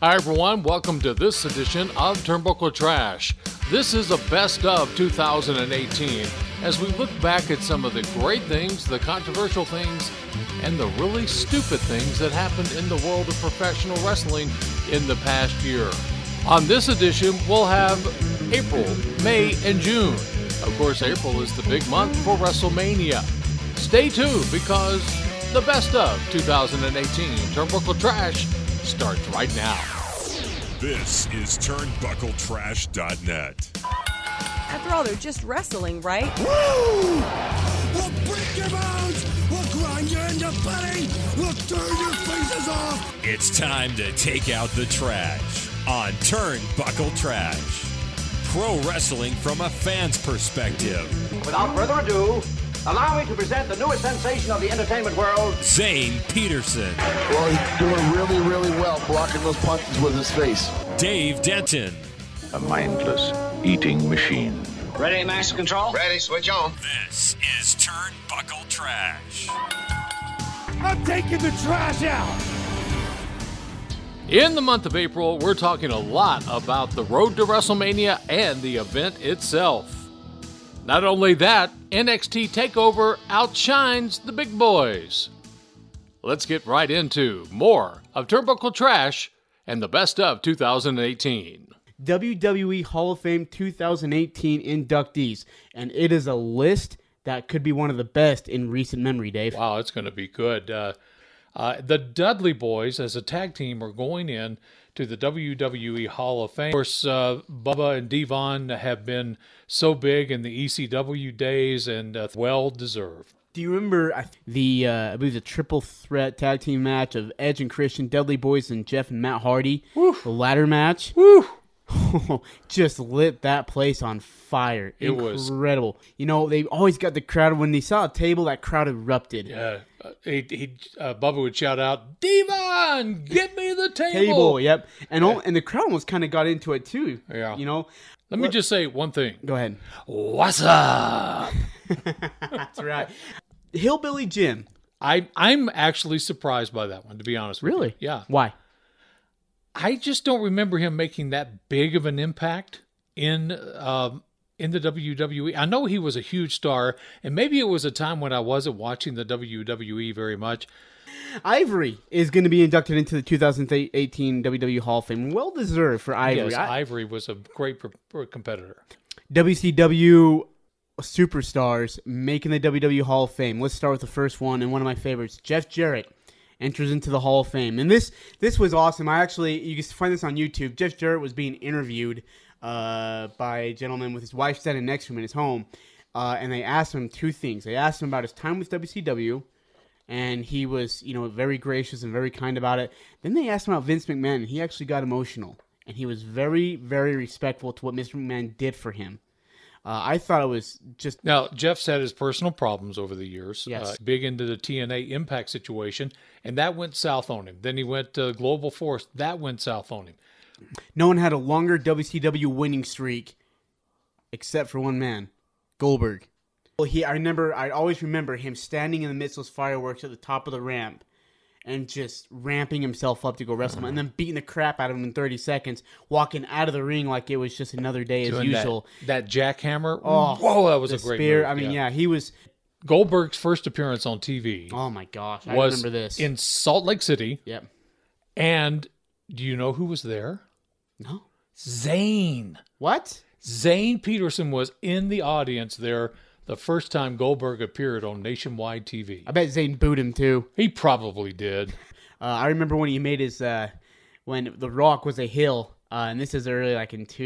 Hi everyone, welcome to this edition of Turnbuckle Trash. This is a best of 2018 as we look back at some of the great things, the controversial things, and the really stupid things that happened in the world of professional wrestling in the past year. On this edition, we'll have April, May, and June. Of course, April is the big month for WrestleMania. Stay tuned because the best of 2018 Turnbuckle Trash starts right now. This is TurnbuckleTrash.net. After all, they're just wrestling, right? Woo! We'll break your bones! We'll grind you into putty! We'll turn your faces off! It's time to take out the trash on Turnbuckle Trash. Pro wrestling from a fan's perspective. Without further ado, allow me to present the newest sensation of the entertainment world, Zane Peterson. Well, he's doing really, really well blocking those punches with his face. Dave Denton. A mindless eating machine. Ready, master control? Ready, switch on. This is Turnbuckle Trash. I'm taking the trash out! In the month of April, we're talking a lot about the road to WrestleMania and the event itself. Not only that, NXT TakeOver outshines the big boys. Let's get right into more of Turnbuckle Trash and the best of 2018. WWE Hall of Fame 2018 inductees, and it is a list that could be one of the best in recent memory, Dave. Wow, it's going to be good. The Dudley Boys, as a tag team, are going in to the WWE Hall of Fame. Of course, Bubba and Devon have been so big in the ECW days and well-deserved. Do you remember I believe the triple threat tag team match of Edge and Christian, Dudley Boys, and Jeff and Matt Hardy? Woo. The ladder match? Woo! Just lit that place on fire. It was incredible. You know, they always got the crowd. When they saw a table, that crowd erupted. Yeah, Bubba would shout out, "Devon, get me the table!" Table, yep. And the crowd almost kind of got into it too. Yeah. You know? Let me just say one thing. Go ahead. What's up? That's right. Hillbilly Jim. I'm actually surprised by that one, to be honest with you. Really? Yeah. Why? I just don't remember him making that big of an impact in the WWE. I know he was a huge star, and maybe it was a time when I wasn't watching the WWE very much. Ivory is going to be inducted into the 2018 WWE Hall of Fame. Well deserved for Ivory. Yes, Ivory was a great competitor. WCW superstars making the WWE Hall of Fame. Let's start with the first one, and one of my favorites, Jeff Jarrett enters into the Hall of Fame. And this was awesome. You can find this on YouTube. Jeff Jarrett was being interviewed by a gentleman with his wife standing next to him in his home, and they asked him two things. They asked him about his time with WCW, and he was, very gracious and very kind about it. Then they asked him about Vince McMahon, and he actually got emotional, and he was very, very respectful to what Mr. McMahon did for him. I thought it was just... Now, Jeff's had his personal problems over the years. Yes. Big into the TNA Impact situation, and that went south on him. Then he went to Global Force. That went south on him. No one had a longer WCW winning streak except for one man, Goldberg. Well, I always remember him standing in the midst of those fireworks at the top of the ramp and just ramping himself up to go wrestle him, and then beating the crap out of him in 30 seconds, walking out of the ring like it was just another day as usual. That jackhammer. Oh, whoa, that was a the great spear. move. I mean, yeah, he was... Goldberg's first appearance on TV. Oh my gosh, I was remember this. in Salt Lake City. Yep. And do you know who was there? No. Zane. What? Zane Peterson was in the audience there the first time Goldberg appeared on nationwide TV. I bet Zane booed him too. He probably did. I remember when he made his, when The Rock was a heel, and this is early, like in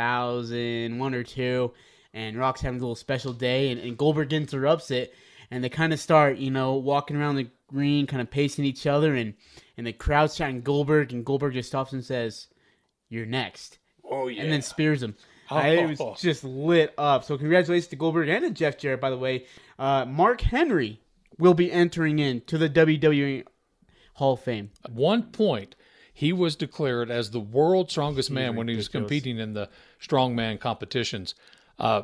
2001 or 2, and Rock's having a little special day, and Goldberg interrupts it, and they kind of start, walking around the ring, kind of pacing each other, and the crowd's chanting Goldberg, and Goldberg just stops and says, "You're next." Oh, yeah. And then spears him. It was just lit up. So congratulations to Goldberg and to Jeff Jarrett, by the way. Mark Henry will be entering into the WWE Hall of Fame. At one point, he was declared as the world's strongest man when he was competing in the strongman competitions.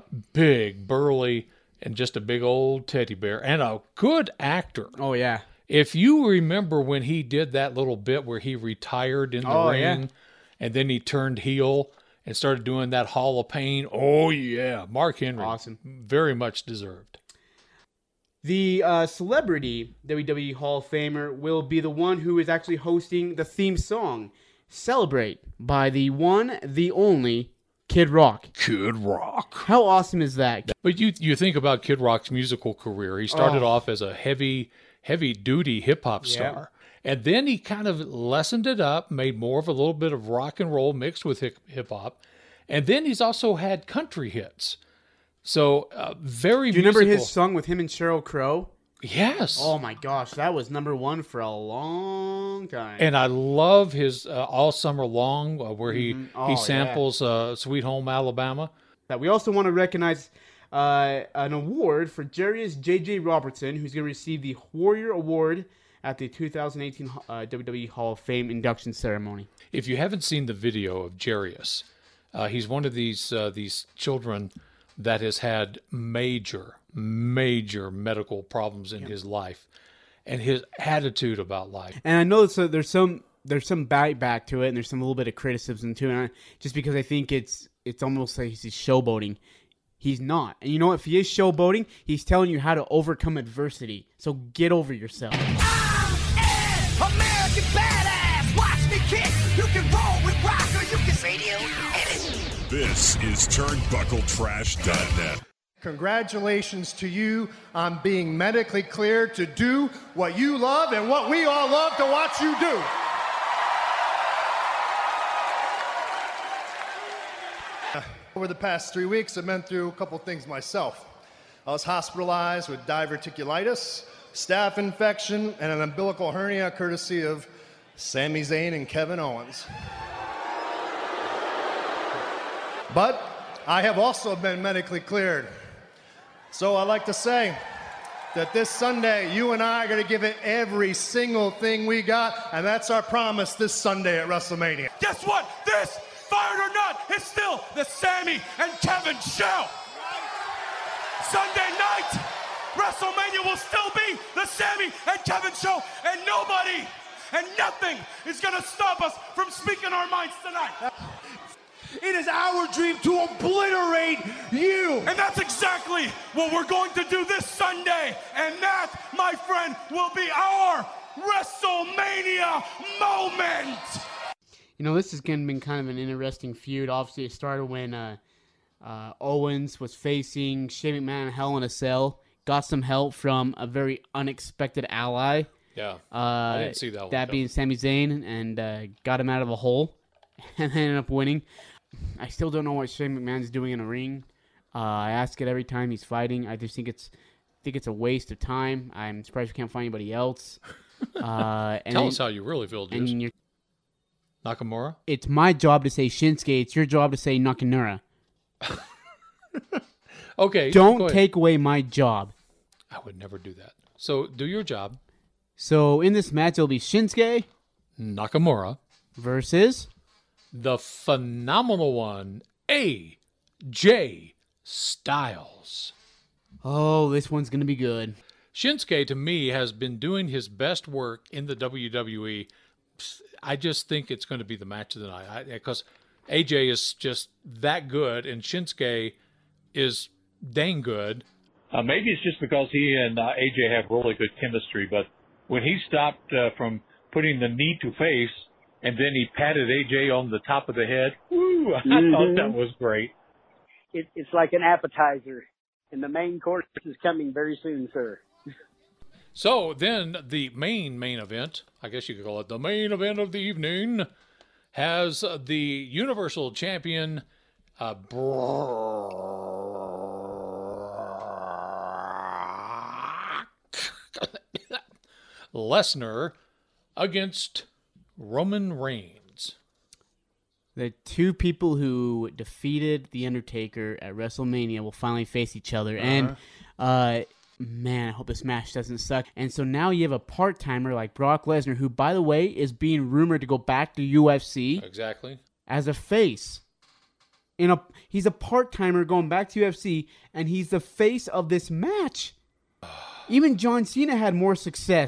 Big, burly, and just a big old teddy bear, and a good actor. Oh, yeah. If you remember when he did that little bit where he retired in the ring and then he turned heel and started doing that Hall of Pain. Oh, yeah. Mark Henry. Awesome. Very much deserved. The celebrity WWE Hall of Famer will be the one who is actually hosting the theme song, Celebrate, by the one, the only, Kid Rock. Kid Rock. How awesome is that? But you think about Kid Rock's musical career. He started off as a heavy-duty hip-hop star. And then he kind of lessened it up, made more of a little bit of rock and roll mixed with hip-hop. And then he's also had country hits. So, very musical. Do you remember his song with him and Sheryl Crow? Yes. Oh, my gosh. That was #1 for a long time. And I love his All Summer Long, where he samples Sweet Home Alabama. We also want to recognize an award for Jarius J.J. Robertson, who's going to receive the Warrior Award at the 2018 WWE Hall of Fame induction ceremony. If you haven't seen the video of Jarius, he's one of these children that has had major medical problems in his life, and his attitude about life. And I know there's some back to it, and there's some little bit of criticism too. And just because I think it's almost like he's showboating. He's not. And you know what? If he is showboating, he's telling you how to overcome adversity. So get over yourself. I'm an American badass. Watch me kick. You can roll with rock or you can radio edit. This is TurnbuckleTrash.net. Congratulations to you on being medically cleared to do what you love and what we all love to watch you do. Over the past 3 weeks, I've been through a couple things myself. I was hospitalized with diverticulitis, staph infection, and an umbilical hernia courtesy of Sami Zayn and Kevin Owens. But I have also been medically cleared. So I'd like to say that this Sunday, you and I are going to give it every single thing we got, and that's our promise this Sunday at WrestleMania. Guess what? This, fired or not, is still the Sami and Kevin show. Sunday night, WrestleMania will still be the Sami and Kevin show, and nobody and nothing is going to stop us from speaking our minds tonight. It is our dream to obliterate you. And that's exactly what we're going to do this Sunday. And that, my friend, will be our WrestleMania moment. You know, this has been kind of an interesting feud. Obviously, it started when Owens was facing Shane McMahon in Hell in a Cell. Got some help from a very unexpected ally. Yeah, I didn't see that one. That being Sami Zayn, and got him out of a hole. And ended up winning. I still don't know what Shane McMahon's doing in a ring. I ask it every time he's fighting. I just think it's a waste of time. I'm surprised we can't find anybody else. Tell us how you really feel, Juice. Nakamura? It's my job to say Shinsuke. It's your job to say Nakamura. Okay. Don't take away my job. I would never do that. So do your job. So in this match, it'll be Shinsuke Nakamura versus the phenomenal one, AJ Styles. Oh, this one's going to be good. Shinsuke, to me, has been doing his best work in the WWE. I just think it's going to be the match of the night. Because AJ is just that good, and Shinsuke is dang good. Maybe it's just because he and AJ have really good chemistry, but when he stopped from putting the knee to face, and then he patted AJ on the top of the head. Woo! I thought that was great. It's like an appetizer, and the main course is coming very soon, sir. So then the main event, I guess you could call it the main event of the evening, has the Universal Champion Brock Lesnar against Roman Reigns. The two people who defeated The Undertaker at WrestleMania will finally face each other. And, man, I hope this match doesn't suck. And so now you have a part-timer like Brock Lesnar, who, by the way, is being rumored to go back to UFC. Exactly. As a face. He's a part-timer going back to UFC, and he's the face of this match. Even John Cena had more success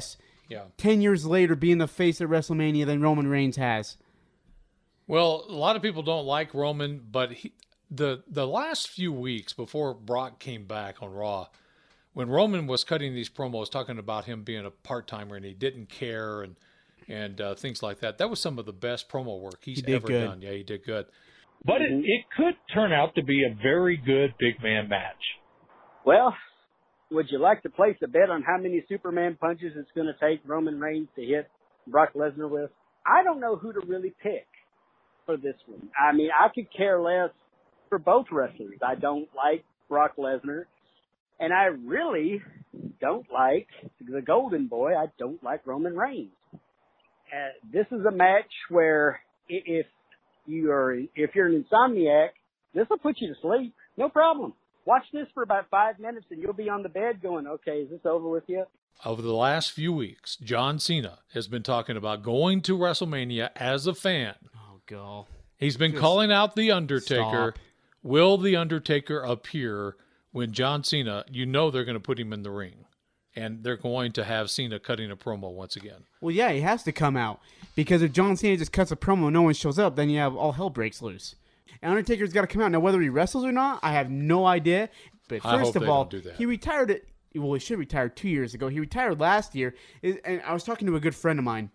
Yeah. 10 years later being the face at WrestleMania than Roman Reigns has. Well, a lot of people don't like Roman, but the last few weeks before Brock came back on Raw, when Roman was cutting these promos talking about him being a part-timer and he didn't care and things like that, that was some of the best promo work he's ever done. Yeah, he did good. But it could turn out to be a very good big man match. Well, would you like to place a bet on how many Superman punches it's going to take Roman Reigns to hit Brock Lesnar with? I don't know who to really pick for this one. I mean, I could care less for both wrestlers. I don't like Brock Lesnar, and I really don't like the Golden Boy. I don't like Roman Reigns. This is a match where if you're an insomniac, this will put you to sleep. No problem. Watch this for about 5 minutes and you'll be on the bed going, okay, is this over with yet? Over the last few weeks, John Cena has been talking about going to WrestleMania as a fan. Oh, God. He's been calling out The Undertaker. Stop. Will The Undertaker appear when John Cena, they're going to put him in the ring. And they're going to have Cena cutting a promo once again. Well, yeah, he has to come out. Because if John Cena just cuts a promo and no one shows up, then you have all hell breaks loose. And Undertaker's got to come out. Now, whether he wrestles or not, I have no idea. But first of all, he retired he should retire 2 years ago. He retired last year. And I was talking to a good friend of mine.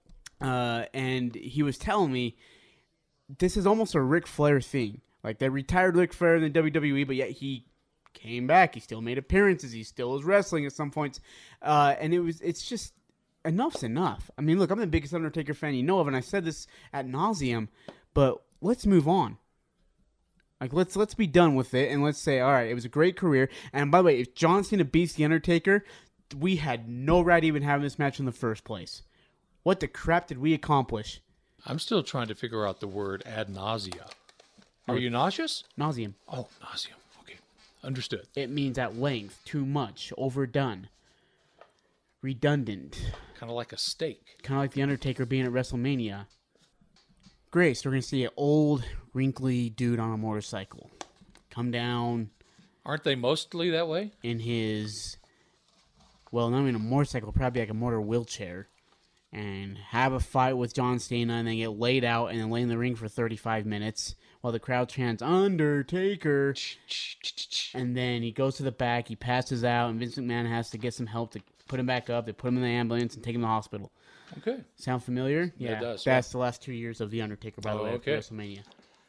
And he was telling me this is almost a Ric Flair thing. Like, they retired Ric Flair in the WWE, but yet he came back. He still made appearances. He still was wrestling at some points. And it's just, enough's enough. I mean, look, I'm the biggest Undertaker fan you know of, and I said this ad nauseum, but let's move on. Like, let's be done with it, and let's say, all right, it was a great career. And by the way, if John Cena beats The Undertaker, we had no right even having this match in the first place. What the crap did we accomplish? I'm still trying to figure out the word ad nausea. Are you nauseous? Nauseum. Oh, nauseum. Okay. Understood. It means at length, too much, overdone, redundant. Kind of like a steak. Kind of like The Undertaker being at WrestleMania. Grace, we're going to see an old, wrinkly dude on a motorcycle come down. Aren't they mostly that way? In his, well, not even a motorcycle, probably like a motor wheelchair. And have a fight with John Cena and then get laid out and then lay in the ring for 35 minutes while the crowd chants, Undertaker. And then he goes to the back, he passes out, and Vince McMahon has to get some help to put him back up. They put him in the ambulance and take him to the hospital. Okay. Sound familiar? Yeah, it does. That's the last 2 years of The Undertaker, by the way, okay. for WrestleMania.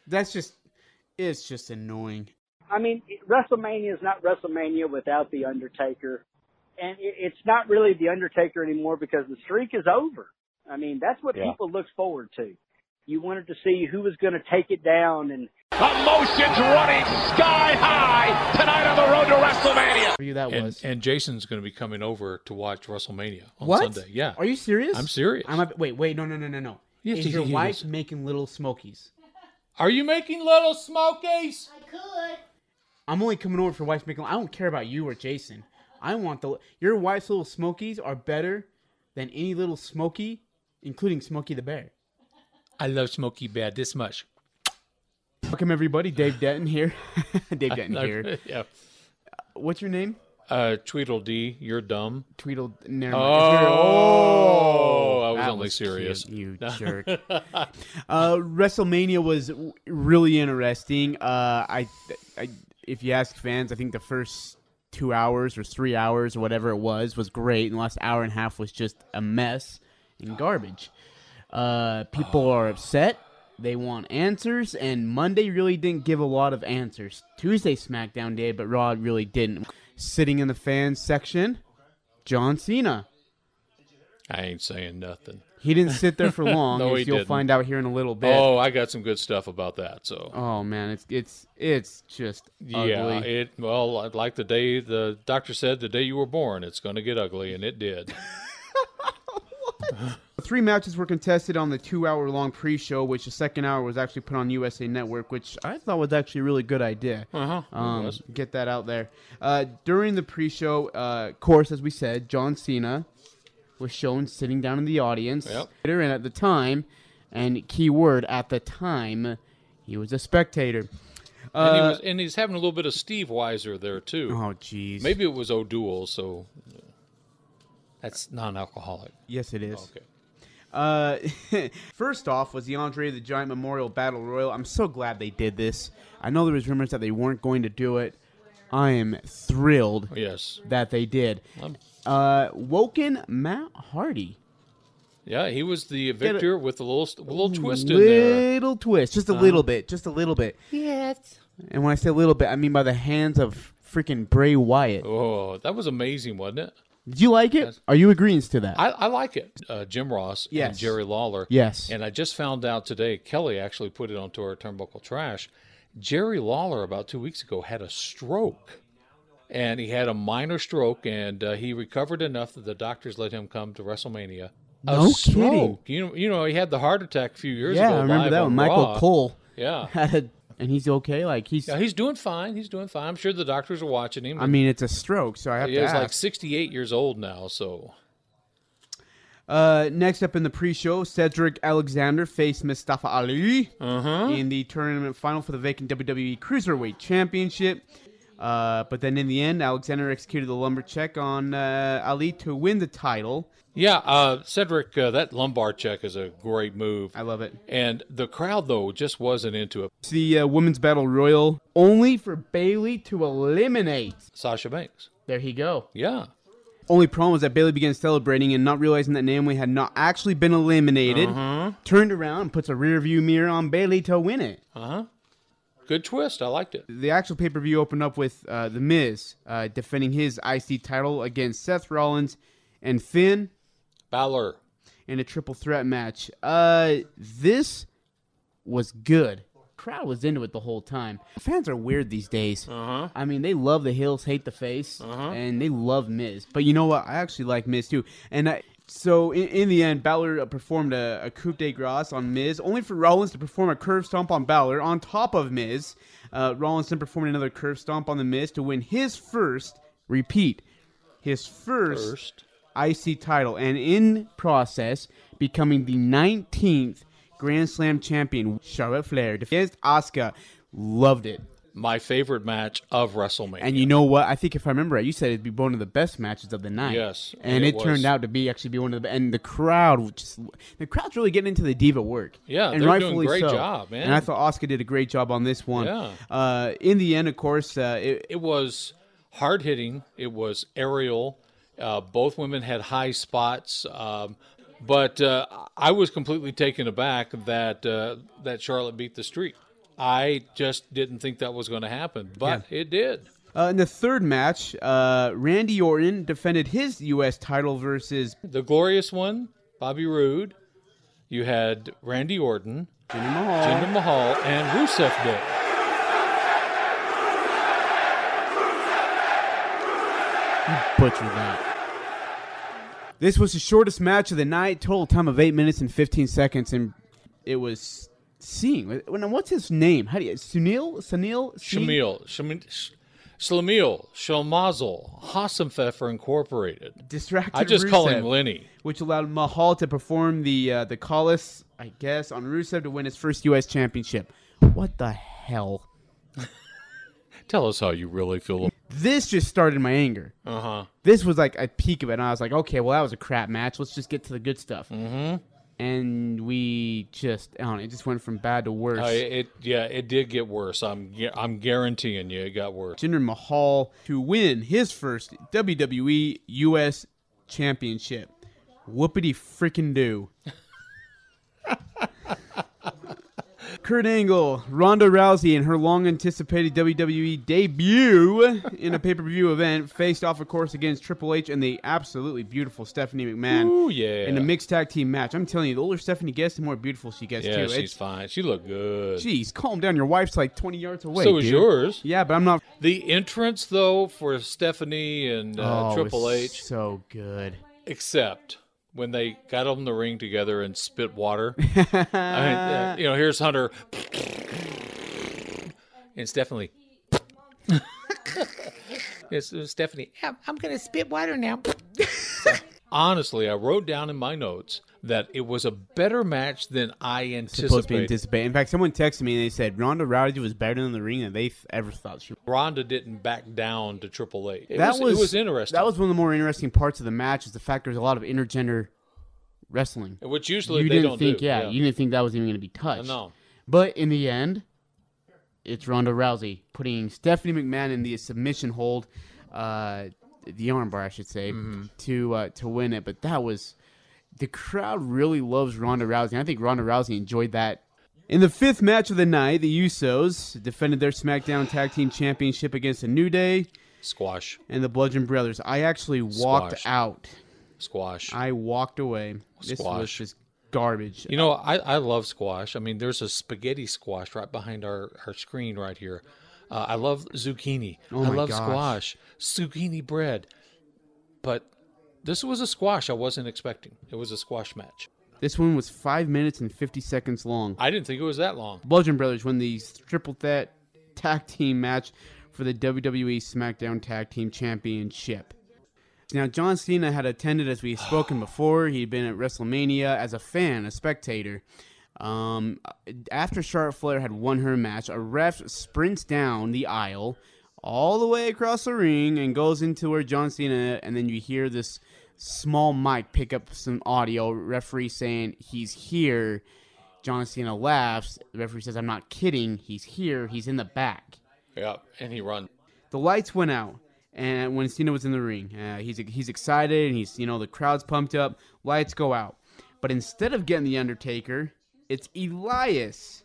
It's just annoying. I mean, WrestleMania is not WrestleMania without The Undertaker. And it's not really The Undertaker anymore because the streak is over. I mean, that's what people look forward to. You wanted to see who was going to take it down. And emotions running sky high tonight on the road to WrestleMania. For you, that was. And Jason's going to be coming over to watch WrestleMania on Sunday. Yeah. Are you serious? I'm serious. Wait, no. Is your wife making little smokies? Are you making little smokies? I could. I'm only coming over for wife's making. I don't care about you or Jason. I want your wife's little smokies are better than any little Smokey, including Smokey the Bear. I love Smokey Bear this much. Welcome everybody, Dave Denton here. Dave Denton here. Yeah. What's your name? Tweedledee, you're dumb. Never mind. I was only serious. Cute, you jerk. WrestleMania was really interesting. If you ask fans, I think the first 2 hours or 3 hours or whatever it was great, and the last hour and a half was just a mess and garbage. People are upset. They want answers, and Monday really didn't give a lot of answers. Tuesday SmackDown did, but Raw really didn't. Sitting in the fans section, John Cena. I ain't saying nothing. He didn't sit there for long, No, as you'll didn't. find out here in a little bit. Oh, I got some good stuff about that. So. Oh man, it's just ugly. Yeah, like the day the doctor said, the day you were born, it's going to get ugly, and it did. 3 matches were contested on the 2-hour-long pre-show, which the second hour was actually put on USA Network, which I thought was actually a really good idea. Get that out there. During the pre-show, of course, as we said, John Cena was shown sitting down in the audience. Yep. And at the time, and key word, at the time, he was a spectator. And he's having a little bit of Steve Weiser there, too. Oh, jeez. Maybe it was O'Doul, so... That's non-alcoholic. Yes, it is. Okay. First off was the Andre the Giant Memorial Battle Royal. I'm so glad they did this. I know there was rumors that they weren't going to do it. I am thrilled that they did. Woken Matt Hardy. Yeah, he was the victor with a little twist in there. Little twist, just a little bit, just a little bit. Yes. And when I say a little bit, I mean by the hands of freaking Bray Wyatt. Oh, that was amazing, wasn't it? Did you like it? Yes. Are you agreeing to that? I like it. Jim Ross and Jerry Lawler. Yes. And I just found out today, Kelly actually put it onto our Turnbuckle Trash. Jerry Lawler, about 2 weeks ago, had a stroke. And he had a minor stroke, and he recovered enough that the doctors let him come to WrestleMania. No kidding. You know, he had the heart attack a few years ago. Yeah, I remember that one. Michael Cole. Yeah. And he's okay? He's doing fine. He's doing fine. I'm sure the doctors are watching him. I mean, it's a stroke, so I have to ask. He's like 68 years old now, so... Next up in the pre-show, Cedric Alexander faced Mustafa Ali in the tournament final for the vacant WWE Cruiserweight Championship. But then in the end, Alexander executed the lumbar check on Ali to win the title. Yeah, Cedric, that lumbar check is a great move. I love it. And the crowd, though, just wasn't into it. It's the Women's Battle Royal, only for Bayley to eliminate Sasha Banks. There you go. Yeah. Only problem was that Bayley began celebrating and not realizing that Naomi had not actually been eliminated. Turned around and puts a rear view mirror on Bayley to win it. Good twist. I liked it. The actual pay-per-view opened up with The Miz defending his IC title against Seth Rollins and Finn Balor in a triple threat match. This was good. Crowd was into it the whole time. Fans are weird these days. I mean, they love the heels, hate the face, and they love Miz. But you know what? I actually like Miz too. And so in the end, Balor performed a coup de grace on Miz, only for Rollins to perform a curve stomp on Balor on top of Miz. Rollins then performed another curve stomp on the Miz to win his first IC title, and in process becoming the 19th Grand Slam champion. Charlotte Flair against Asuka. Loved it. My favorite match of WrestleMania. And you know what? I think if I remember right, you said it'd be one of the best matches of the night. Yes. And it turned out to be one of the and the crowd's really getting into the diva work. Yeah, and they're rightfully doing a great so. job, man. And I thought Asuka did a great job on this one. Yeah. In the end, of course, it was hard hitting. It was aerial. Both women had high spots. But I was completely taken aback that Charlotte beat the streak. I just didn't think that was going to happen, but it did. In the third match, Randy Orton defended his U.S. title versus the glorious one, Bobby Roode. You had Randy Orton, Jinder Mahal, and Rusev Day. You butchered that. This was the shortest match of the night, total time of 8 minutes and 15 seconds, and it was what's his name? How do you Shamil Shalmazel Hassenpfeffer Incorporated. Distracted I just Rusev, call him Lenny. Which allowed Mahal to perform the Collis, I guess, on Rusev to win his first U.S. championship. What the hell? Tell us how you really feel. This just started my anger. This was like a peak of it, and I was like, okay, well, that was a crap match. Let's just get to the good stuff. And we just, it just went from bad to worse. It did get worse. I'm guaranteeing you it got worse. Jinder Mahal to win his first WWE U.S. Championship. Whoopity freaking do. Kurt Angle, Ronda Rousey, in her long-anticipated WWE debut in a pay-per-view event, faced off, of course, against Triple H and the absolutely beautiful Stephanie McMahon. Ooh, yeah. In a mixed tag team match. I'm telling you, the older Stephanie gets, the more beautiful she gets, too. Yeah, she's fine. She looked good. Jeez, calm down. Your wife's like 20 yards away, So is yours. Yeah, but I'm not. The entrance, though, for Stephanie and Triple H. So good. Except when they got on the ring together and spit water. Here's Hunter. And Stephanie. It's Stephanie. I'm going to spit water now. So, honestly, I wrote down in my notes, that it was a better match than I Supposed to be anticipated. anticipated. In fact, someone texted me and they said Ronda Rousey was better in the ring than they ever thought she was. Ronda didn't back down to Triple H. It That was interesting. That was one of the more interesting parts of the match. Is the fact there's a lot of intergender wrestling, which usually you they didn't don't think, do. Yeah, you didn't think that was even going to be touched. No. But in the end, it's Ronda Rousey putting Stephanie McMahon in the submission hold, the armbar, I should say, to win it. But that was. The crowd really loves Ronda Rousey. I think Ronda Rousey enjoyed that. In the fifth match of the night, the Usos defended their SmackDown Tag Team Championship against the New Day. Squash. And the Bludgeon Brothers. I actually walked out. Squash. I walked away. This was just garbage. You know, I love squash. I mean, there's a spaghetti squash right behind our screen right here. I love zucchini. Oh I my love gosh. squash. Zucchini bread. But this was a squash I wasn't expecting. It was a squash match. This one was 5 minutes and 50 seconds long. I didn't think it was that long. Bludgeon Brothers won the triple threat tag team match for the WWE SmackDown Tag Team Championship. Now, John Cena had attended, as we've spoken before. He'd been at WrestleMania as a fan, a spectator. After Charlotte Flair had won her match, a ref sprints down the aisle all the way across the ring and goes into where John Cena, and then you hear this small mic pick up some audio, referee saying he's here. John Cena laughs. The referee says, I'm not kidding. He's here. He's in the back. Yeah, and he run. The lights went out, and when Cena was in the ring, he's excited, and he's the crowd's pumped up. Lights go out, but instead of getting the Undertaker, it's Elias.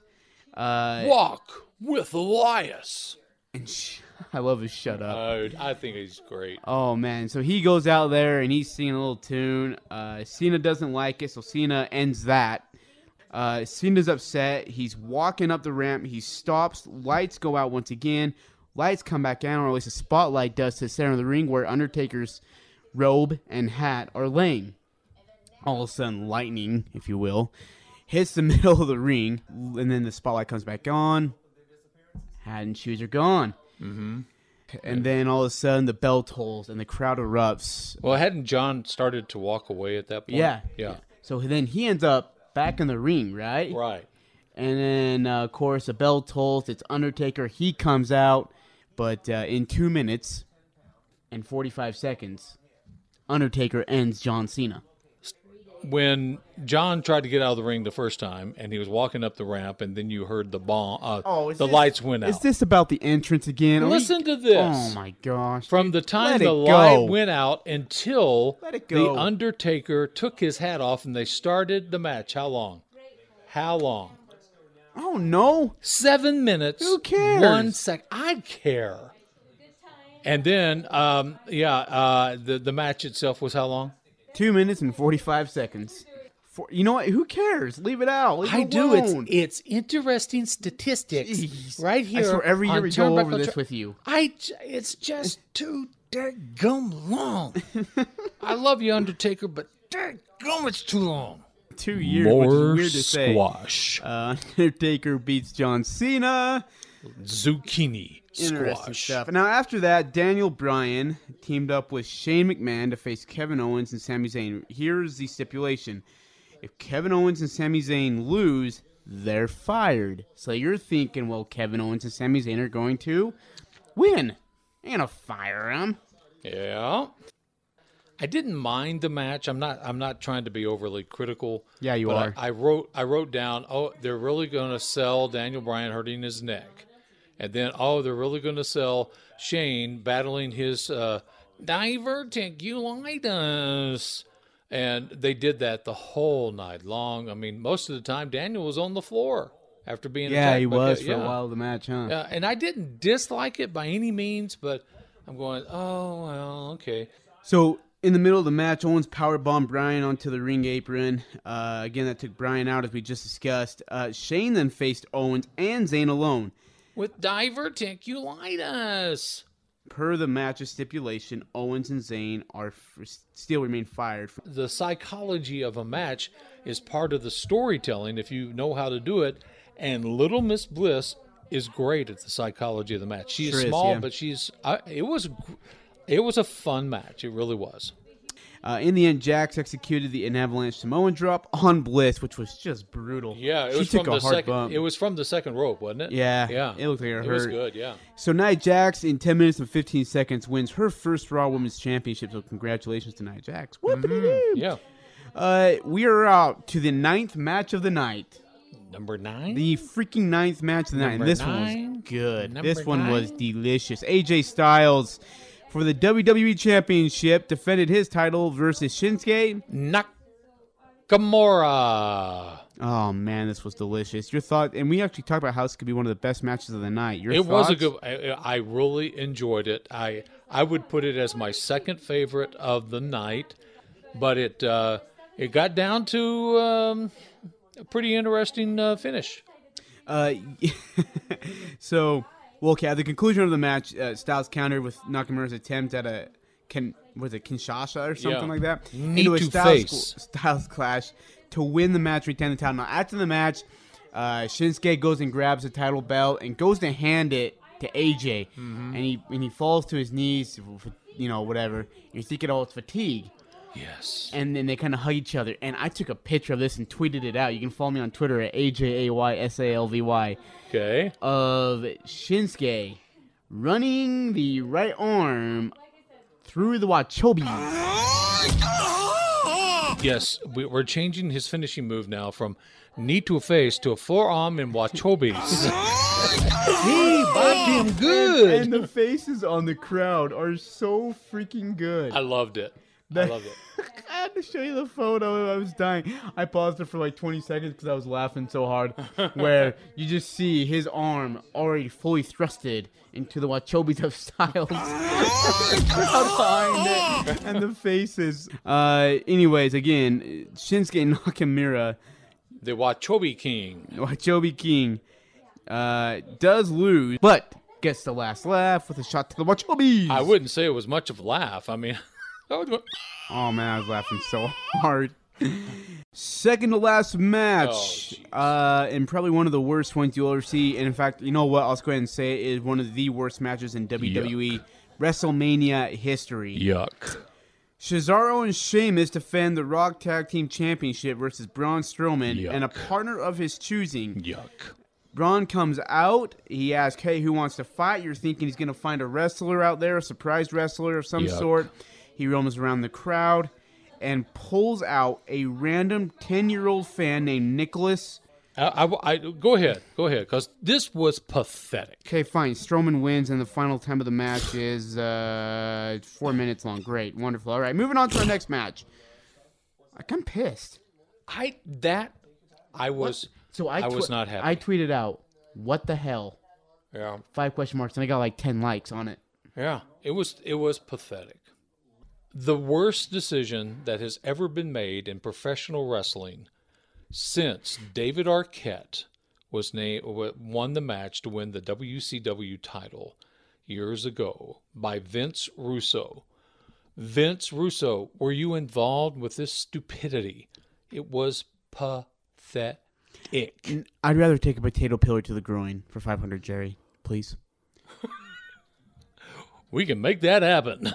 Walk with Elias. And I love his shut up. I think he's great. Oh, man. So he goes out there, and he's singing a little tune. Cena doesn't like it, so Cena ends that. Cena's upset. He's walking up the ramp. He stops. Lights go out once again. Lights come back on, or at least a spotlight does, to the center of the ring where Undertaker's robe and hat are laying. All of a sudden, lightning, if you will, hits the middle of the ring, and then the spotlight comes back on. Hat and shoes are gone. Mm-hmm. And then all of a sudden, the bell tolls, and the crowd erupts. Well, hadn't John started to walk away at that point? Yeah. So then he ends up back in the ring, right? Right. And then, of course, the bell tolls. It's Undertaker. He comes out. But in 2 minutes and 45 seconds, Undertaker ends John Cena. When John tried to get out of the ring the first time, and he was walking up the ramp, and then you heard the bomb, lights went out. Is this about the entrance again? Listen to this. Oh, my gosh. From the time the light went out until the Undertaker took his hat off and they started the match. How long? How long? Oh, no. 7 minutes. Who cares? 1 second. I care. And then, the match itself was how long? 2 minutes and 45 seconds. You know what? Who cares? Leave it out. Leave it alone. It's interesting statistics. Jeez. Right here. I swear every year we go over this with you. It's just too daggum long. I love you, Undertaker, but daggum, it's too long. 2 years, More which is weird to say. Squash. Undertaker beats John Cena. Zucchini Interesting squash. stuff. Now, after that, Daniel Bryan teamed up with Shane McMahon to face Kevin Owens and Sami Zayn. Here's the stipulation. If Kevin Owens and Sami Zayn lose, they're fired. So you're thinking, well, Kevin Owens and Sami Zayn are going to win. They're going to fire them. Yeah. I didn't mind the match. I'm not trying to be overly critical. Yeah, you but are. I wrote down, they're really going to sell Daniel Bryan hurting his neck. And then, they're really going to sell Shane battling his diverticulitis. And they did that the whole night long. I mean, most of the time, Daniel was on the floor after being attacked. Yeah, he was for a while of the match, huh? And I didn't dislike it by any means, but I'm going, oh, well, okay. So, in the middle of the match, Owens powerbombed Bryan onto the ring apron. Again, that took Bryan out, as we just discussed. Shane then faced Owens and Zayn alone. With diverticulitis. Per the match's stipulation, Owens and Zayn still remain fired. The psychology of a match is part of the storytelling if you know how to do it. And Little Miss Bliss is great at the psychology of the match. She's small, but it was a fun match. It really was. In the end, Jax executed an avalanche Samoan drop on Bliss, which was just brutal. Yeah, she took a hard bump. It was from the second rope, wasn't it? Yeah. It looked like it hurt. It was good, yeah. So Nia Jax, in 10 minutes and 15 seconds, wins her first Raw Women's Championship. So congratulations to Nia Jax. Whoopity-doo. Yeah. We are out to the 9th match of the night. Number 9? The freaking 9th match of the night. And this one was good. This one was delicious. AJ Styles, for the WWE Championship, defended his title versus Shinsuke Nakamura. Oh, man, this was delicious. Your thought, and we actually talked about how this could be one of the best matches of the night. Your It thoughts? was a good. I really enjoyed it. I would put it as my second favorite of the night, but it got down to a pretty interesting finish. So, well, okay, at the conclusion of the match, Styles countered with Nakamura's attempt at was it Kinshasa or something like that? Knee into a to Styles clash to win the match, retain the title. Now, after the match, Shinsuke goes and grabs the title belt and goes to hand it to AJ, and he falls to his knees, whatever. You're thinking, oh, it's fatigue. Yes. And then they kind of hug each other. And I took a picture of this and tweeted it out. You can follow me on Twitter at AJAYSALVY. Okay. Of Shinsuke running the right arm through the Wachobi. Yes, we're changing his finishing move now from knee to a face to a forearm and Wachobis. Hey, damn good. And the faces on the crowd are so freaking good. I loved it. I loved it. I had to show you the photo. I was dying. I paused it for like 20 seconds because I was laughing so hard. Where you just see his arm already fully thrusted into the Wachobis of Styles. Behind it. And the faces. Anyways, again, Shinsuke Nakamura, the Wachobi King. Wachobi King does lose, but gets the last laugh with a shot to the Wachobis. I wouldn't say it was much of a laugh. I mean... Oh, man, I was laughing so hard. Second to last match, and probably one of the worst ones you'll ever see. And in fact, you know what? I'll just go ahead and say it is one of the worst matches in WWE WrestleMania history. Yuck. Cesaro and Sheamus defend the Raw Tag Team Championship versus Braun Strowman and a partner of his choosing. Yuck. Braun comes out. He asks, hey, who wants to fight? You're thinking he's going to find a wrestler out there, a surprise wrestler of some sort. He roams around the crowd and pulls out a random 10-year-old fan named Nicholas. Go ahead, because this was pathetic. Okay, fine. Strowman wins, and the final time of the match is 4 minutes long. Great, wonderful. All right, moving on to our next match. I'm pissed. I was not happy. I tweeted out, what the hell? Yeah. 5 question marks, and I got like 10 likes on it. Yeah, it was pathetic. The worst decision that has ever been made in professional wrestling since David Arquette won the match to win the WCW title years ago by Vince Russo. Vince Russo, were you involved with this stupidity? It was pathetic. I'd rather take a potato pillar to the groin for 500, Jerry. Please. We can make that happen.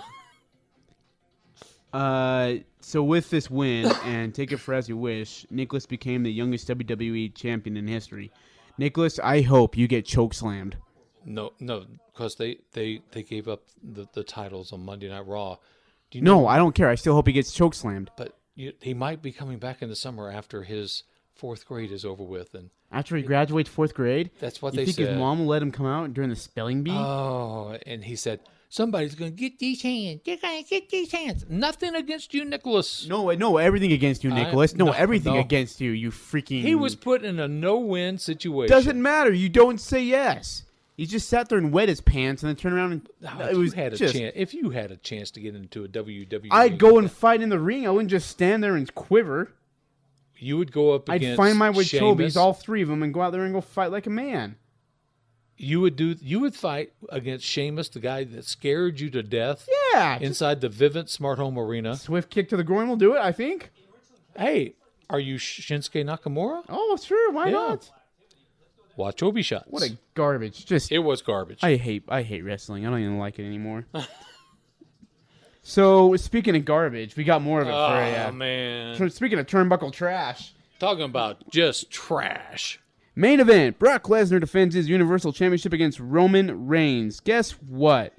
So with this win, and take it for as you wish, Nicholas became the youngest WWE champion in history. Nicholas, I hope you get chokeslammed. No, because they gave up the titles on Monday Night Raw. No, I don't care. I still hope he gets chokeslammed. But he might be coming back in the summer after his 4th grade is over with. And after he graduates 4th grade? That's what they said. You think his mom will let him come out during the spelling bee? Oh, and he said, somebody's going to get these hands. They're going to get these hands. Nothing against you, Nicholas. No, everything against you, Nicholas. Everything against you, you freaking... He was put in a no-win situation. Doesn't matter. You don't say yes. He just sat there and wet his pants and then turned around and... If you had a chance to get into a WWE... I'd go and fight in the ring. I wouldn't just stand there and quiver. You would go up against I'd find my Wachobis, Sheamus. all 3 of them, and go out there and go fight like a man. You would fight against Sheamus, the guy that scared you to death. Yeah. Inside the Vivint Smart Home Arena. Swift kick to the groin will do it, I think. Hey, are you Shinsuke Nakamura? Oh, sure. Why not? Wachobi shots. What a garbage. It was garbage. I hate wrestling. I don't even like it anymore. So, speaking of garbage, we got more of it for you. Oh, man. Speaking of turnbuckle trash. Talking about just trash. Main event, Brock Lesnar defends his Universal Championship against Roman Reigns. Guess what?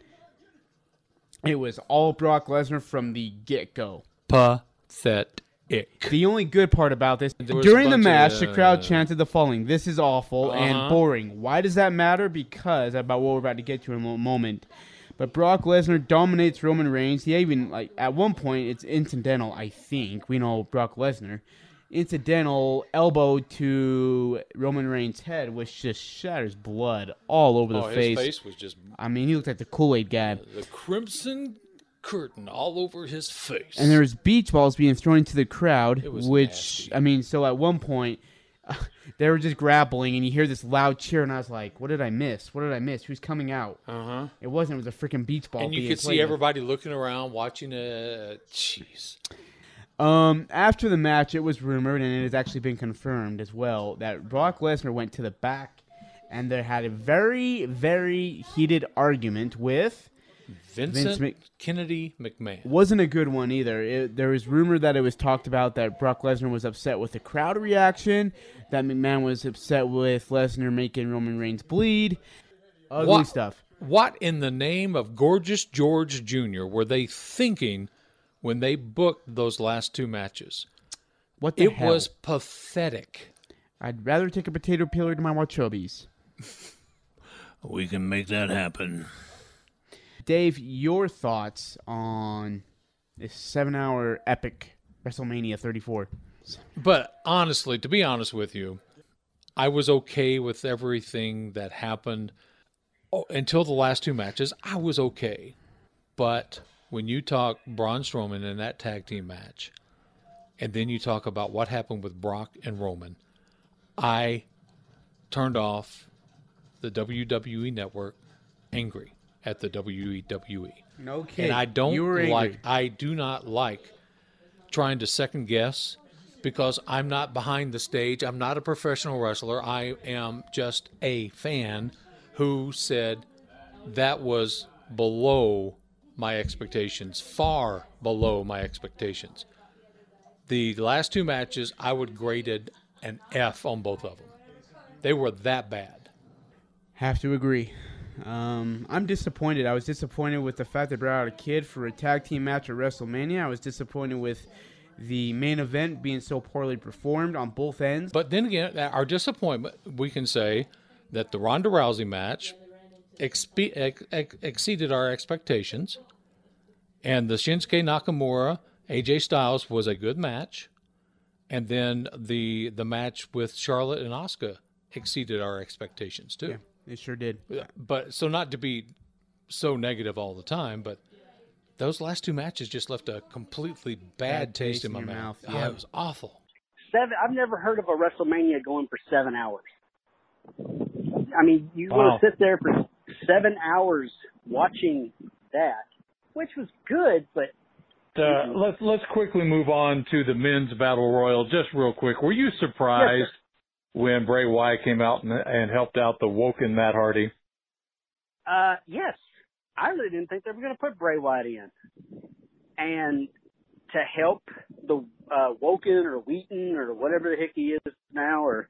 It was all Brock Lesnar from the get-go. Pathetic. The only good part about this, during the match, the crowd chanted the following: "This is awful and boring." Why does that matter? Because about what we're about to get to in a moment. But Brock Lesnar dominates Roman Reigns. He even, at one point, it's incidental, I think. We know Brock Lesnar. Incidental elbow to Roman Reigns' head, which just shatters blood all over the face. His face was just... I mean, he looked like the Kool-Aid guy. The crimson curtain all over his face. And there was beach balls being thrown into the crowd, which, nasty. I mean, so at one point, they were just grappling, and you hear this loud cheer, and I was like, what did I miss? What did I miss? Who's coming out? Uh-huh. It wasn't. It was a freaking beach ball. And you could see everybody looking around, watching it. Jeez. After the match, it was rumored, and it has actually been confirmed as well, that Brock Lesnar went to the back, and they had a very, very heated argument with Vincent Kennedy McMahon. Wasn't a good one either. There was rumor that it was talked about that Brock Lesnar was upset with the crowd reaction, that McMahon was upset with Lesnar making Roman Reigns bleed. Ugly stuff. What in the name of Gorgeous George Jr. were they thinking when they booked those last two matches? What the hell? It was pathetic. I'd rather take a potato peeler to my Wachobies. We can make that happen. Dave, your thoughts on this 7-hour epic WrestleMania 34? But honestly, to be honest with you, I was okay with everything that happened until the last two matches. I was okay. But when you talk Braun Strowman in that tag team match, and then you talk about what happened with Brock and Roman, I turned off the WWE Network angry at the WWE. No kidding. And I don't angry. I do not like trying to second guess, because I'm not behind the stage. I'm not a professional wrestler. I am just a fan who said that was below my expectations, far below my expectations. The last two matches, I would graded an F on both of them. They were that bad. Have to agree. I'm disappointed. I was disappointed with the fact they brought out a kid for a tag team match at WrestleMania. I was disappointed with the main event being so poorly performed on both ends. But then again, our disappointment, we can say that the Ronda Rousey match exceeded our expectations, and the Shinsuke Nakamura AJ Styles was a good match, and then the match with Charlotte and Asuka exceeded our expectations too. Yeah, it sure did. But so, not to be so negative all the time, but those last two matches just left a completely bad taste in my mouth. Yeah, it was awful. I've never heard of a WrestleMania going for 7 hours. I mean, you will sit there for 7 hours watching that, which was good, but let's quickly move on to the men's battle royal just real quick. Were you surprised when Bray Wyatt came out and helped out the Woken Matt Hardy? Yes. I really didn't think they were going to put Bray Wyatt in. And to help the Woken or Wheaton or whatever the heck he is now, or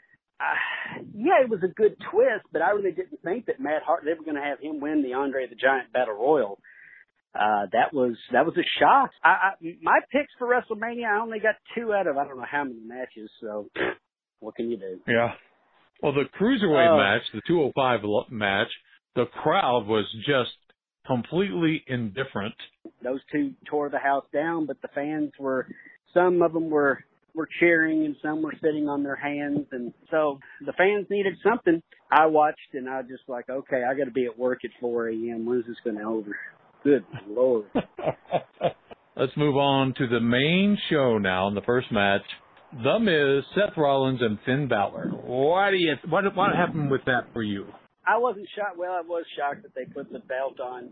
yeah, it was a good twist, but I really didn't think that Matt Hardy, they were going to have him win the Andre the Giant Battle Royal. That was a shock. My picks for WrestleMania, I only got 2 out of I don't know how many matches, so what can you do? Yeah. Well, the Cruiserweight match, the 205 match, the crowd was just completely indifferent. Those two tore the house down, but the fans some of them were cheering and some were sitting on their hands, and so the fans needed something. I watched and I just like, okay, I got to be at work at 4 a.m. When's this going to over? Good Lord. Let's move on to the main show now in the first match. The Miz, Seth Rollins, and Finn Balor. What happened with that for you? I wasn't shocked. Well, I was shocked that they put the belt on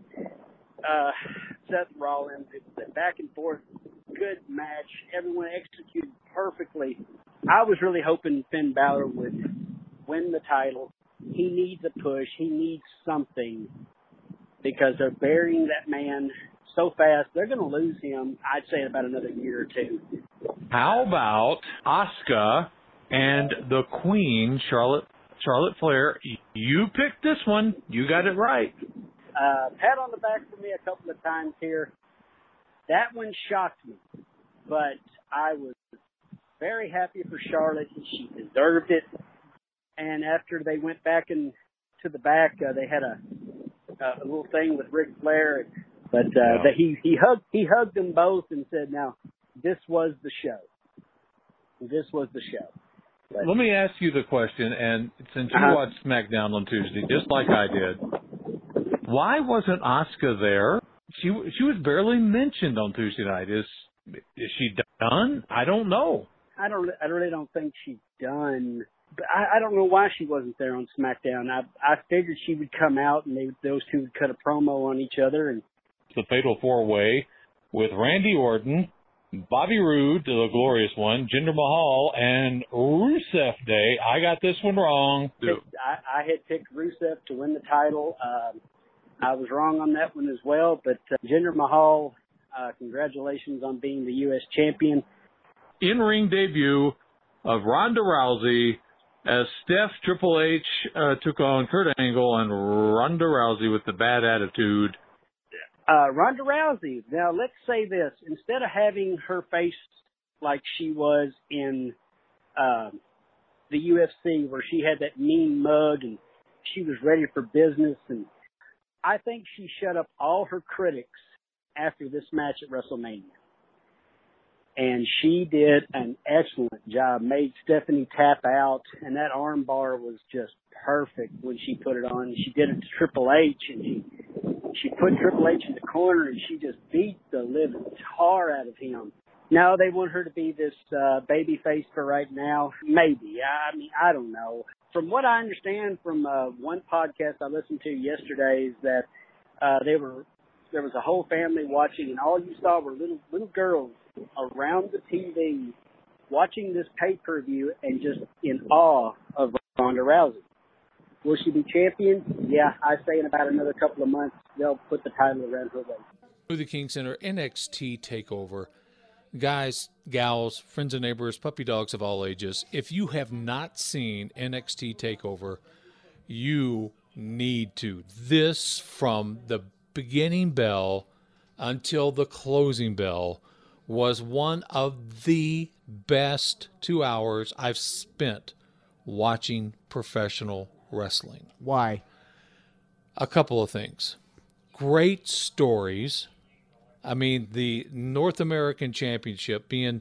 Seth Rollins. It was a back and forth, good match. Everyone executed perfectly. I was really hoping Finn Balor would win the title. He needs a push. He needs something because they're burying that man so fast. They're going to lose him, I'd say, in about another year or two. How about Asuka and the Queen, Charlotte Flair? You picked this one. You got it right. Pat on the back for me a couple of times here. That one shocked me, but I was very happy for Charlotte. She deserved it. And after they went back into the back, they had a little thing with Ric Flair. But he hugged them both and said, "Now, this was the show. This was the show." But, let me ask you the question, and since you watched SmackDown on Tuesday, just like I did, why wasn't Asuka there? She was barely mentioned on Tuesday night. Is she done? I don't know. I really don't think she's done. But I don't know why she wasn't there on SmackDown. I figured she would come out and those two would cut a promo on each other. And the Fatal 4-Way with Randy Orton, Bobby Roode, the glorious one, Jinder Mahal, and Rusev Day. I got this one wrong. I had picked Rusev to win the title. I was wrong on that one as well. But Jinder Mahal, congratulations on being the U.S. champion. In-ring debut of Ronda Rousey as Steph Triple H took on Kurt Angle and Ronda Rousey with the bad attitude. Ronda Rousey. Now, let's say this. Instead of having her face like she was in the UFC, where she had that mean mug and she was ready for business, and I think she shut up all her critics after this match at WrestleMania. And she did an excellent job, made Stephanie tap out, and that arm bar was just perfect when she put it on. She did it to Triple H, and she put Triple H in the corner, and she just beat the living tar out of him. Now they want her to be this baby face for right now. Maybe. I mean, I don't know. From what I understand from one podcast I listened to yesterday is that there was a whole family watching, and all you saw were little girls around the TV watching this pay-per-view and just in awe of Ronda Rousey. Will she be champion? Yeah, I say in about another couple of months they'll put the title around her waist. The King Center NXT TakeOver. Guys, gals, friends and neighbors, puppy dogs of all ages, if you have not seen NXT TakeOver, you need to. This, from the beginning bell until the closing bell, was one of the best 2 hours I've spent watching professional wrestling. Why? A couple of things. Great stories. I mean, the North American Championship being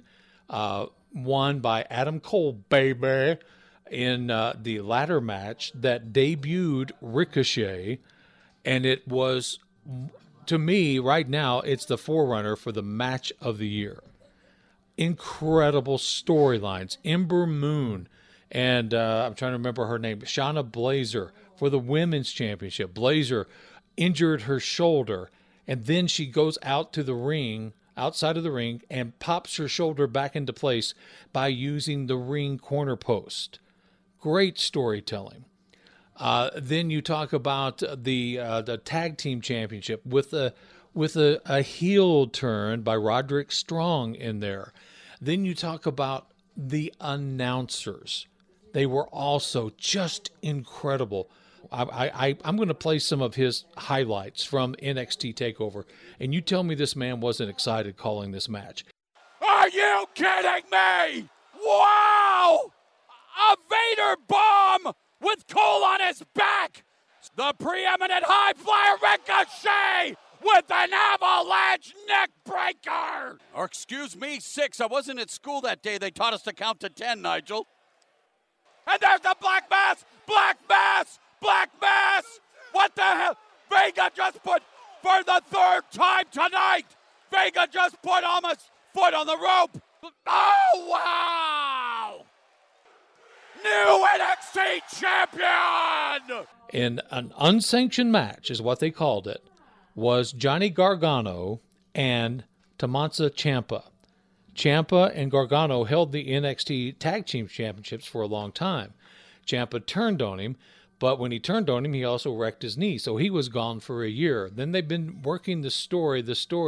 won by Adam Cole, baby, in the ladder match that debuted Ricochet, and it was, to me, right now, it's the forerunner for the match of the year. Incredible storylines. Ember Moon and I'm trying to remember her name, Shayna Baszler, for the Women's Championship. Baszler injured her shoulder, and then she goes out to the ring, outside of the ring, and pops her shoulder back into place by using the ring corner post. Great storytelling. Then you talk about the tag team championship with a heel turn by Roderick Strong in there. Then you talk about the announcers. They were also just incredible. I'm going to play some of his highlights from NXT TakeOver, and you tell me this man wasn't excited calling this match. Are you kidding me? Wow! A Vader bomb with Cole on his back. The preeminent high flyer Ricochet with an avalanche neck breaker. Or excuse me, 6. I wasn't at school that day. They taught us to count to 10, Nigel. And there's the Black Mass! Black Mass! Black Mass! What the hell? Vega just put, for the third time tonight, Vega just put Alma's foot on the rope. Oh, wow! New NXT champion! In an unsanctioned match, is what they called it, was Johnny Gargano and Tommaso Ciampa. Ciampa and Gargano held the NXT Tag Team Championships for a long time. Ciampa turned on him, But when he turned on him, he also wrecked his knee. So he was gone for a year. Then they've been working the story.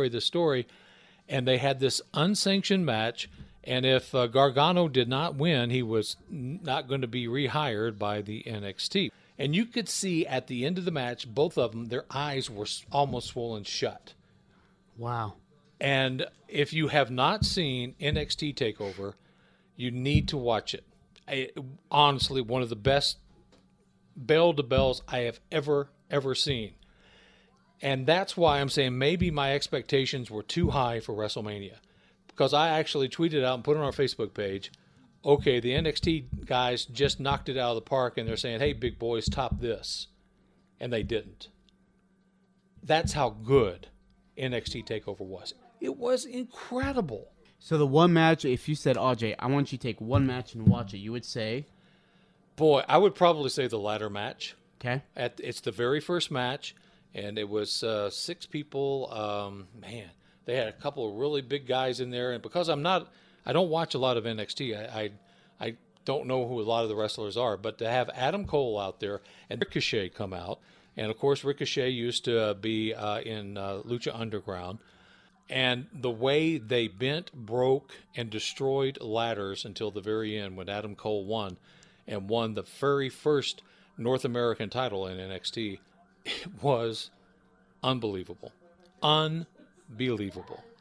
And they had this unsanctioned match. And if Gargano did not win, he was not going to be rehired by the NXT. And you could see at the end of the match, both of them, their eyes were almost swollen shut. Wow. And if you have not seen NXT TakeOver, you need to watch it. Honestly, one of the best bell-to-bells I have ever seen. And that's why I'm saying maybe my expectations were too high for WrestleMania. Because I actually tweeted out and put it on our Facebook page, okay, the NXT guys just knocked it out of the park, and they're saying, hey, big boys, top this. And they didn't. That's how good NXT TakeOver was. It was incredible. So the one match, if you said, AJ, I want you to take one match and watch it, you would say? Boy, I would probably say the ladder match. Okay. It's the very first match, and it was 6 people. Man, they had a couple of really big guys in there, and because I don't watch a lot of NXT. I don't know who a lot of the wrestlers are, but to have Adam Cole out there and Ricochet come out, and of course Ricochet used to be in Lucha Underground, and the way they bent, broke, and destroyed ladders until the very end when Adam Cole won the very first North American title in NXT, it was unbelievable. Unbelievable.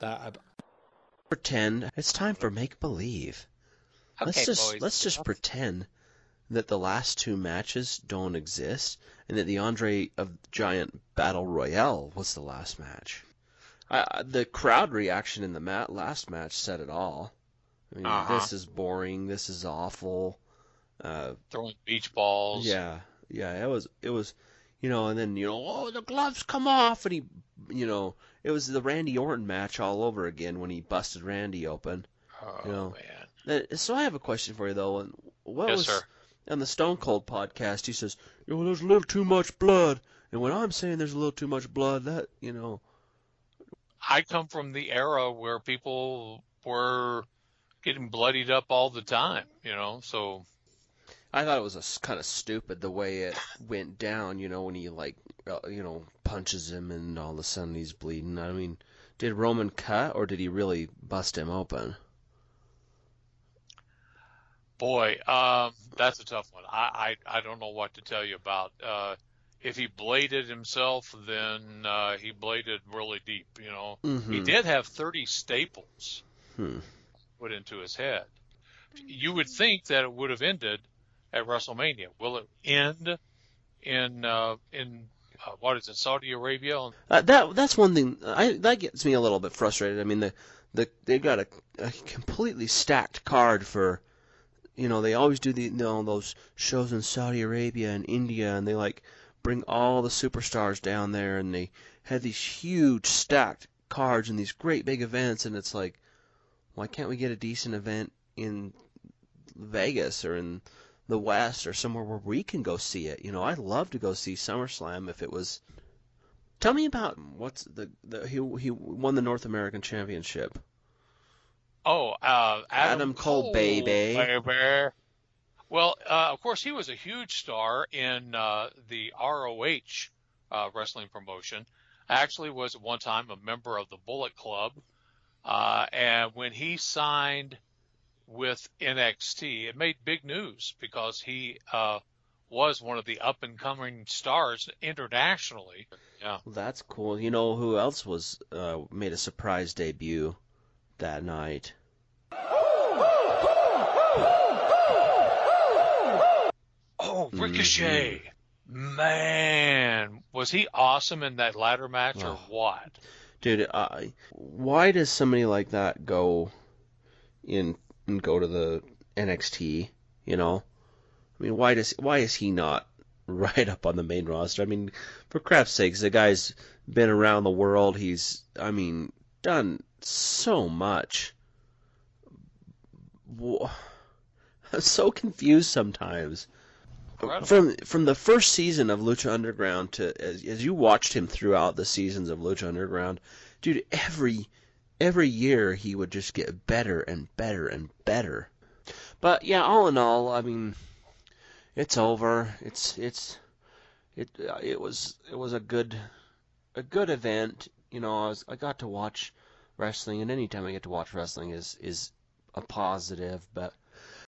Pretend it's time for make-believe. Okay, Let's just pretend that the last 2 matches don't exist and that the Andre of Giant Battle Royale was the last match. The crowd reaction in the last match said it all. I mean, this is boring. This is awful. Throwing beach balls. Yeah, it was, and then, oh, the gloves come off, and he, it was the Randy Orton match all over again when he busted Randy open. Oh, man. So I have a question for you, though. And sir. On the Stone Cold podcast, he says, there's a little too much blood. And when I'm saying there's a little too much blood, that, I come from the era where people were getting bloodied up all the time, so... I thought it was kind of stupid the way it went down, when he, punches him and all of a sudden he's bleeding. I mean, did Roman cut or did he really bust him open? Boy, that's a tough one. I don't know what to tell you about. If he bladed himself, then he bladed really deep, Mm-hmm. He did have 30 staples put into his head. You would think that it would have ended at WrestleMania. Will it end in what is it, Saudi Arabia? That's one thing that gets me a little bit frustrated. I mean, they got a completely stacked card for, they always do those shows in Saudi Arabia and India, and they bring all the superstars down there, and they have these huge stacked cards and these great big events, and it's like, why can't we get a decent event in Vegas or in the West or somewhere where we can go see it? I'd love to go see SummerSlam if it was. Tell me about he won the North American Championship. Oh, Adam Cole, baby. Well, of course, he was a huge star in the ROH wrestling promotion. Actually, was at one time a member of the Bullet Club, and when he signed with NXT, it made big news because he was one of the up-and-coming stars internationally. Yeah, well, that's cool. Who else was made a surprise debut that night? Oh, Ricochet. Mm-hmm. Man, was he awesome in that ladder match or what? Dude, why does somebody like that go to the NXT, I mean, why is he not right up on the main roster? I mean, for crap's sakes, the guy's been around the world. He's, done so much. I'm so confused sometimes. From the first season of Lucha Underground to as you watched him throughout the seasons of Lucha Underground, dude, every year he would just get better and better and better. But yeah, all in all, I mean, It's over. It was a good event. You know, I got to watch wrestling, and anytime I get to watch wrestling is a positive. But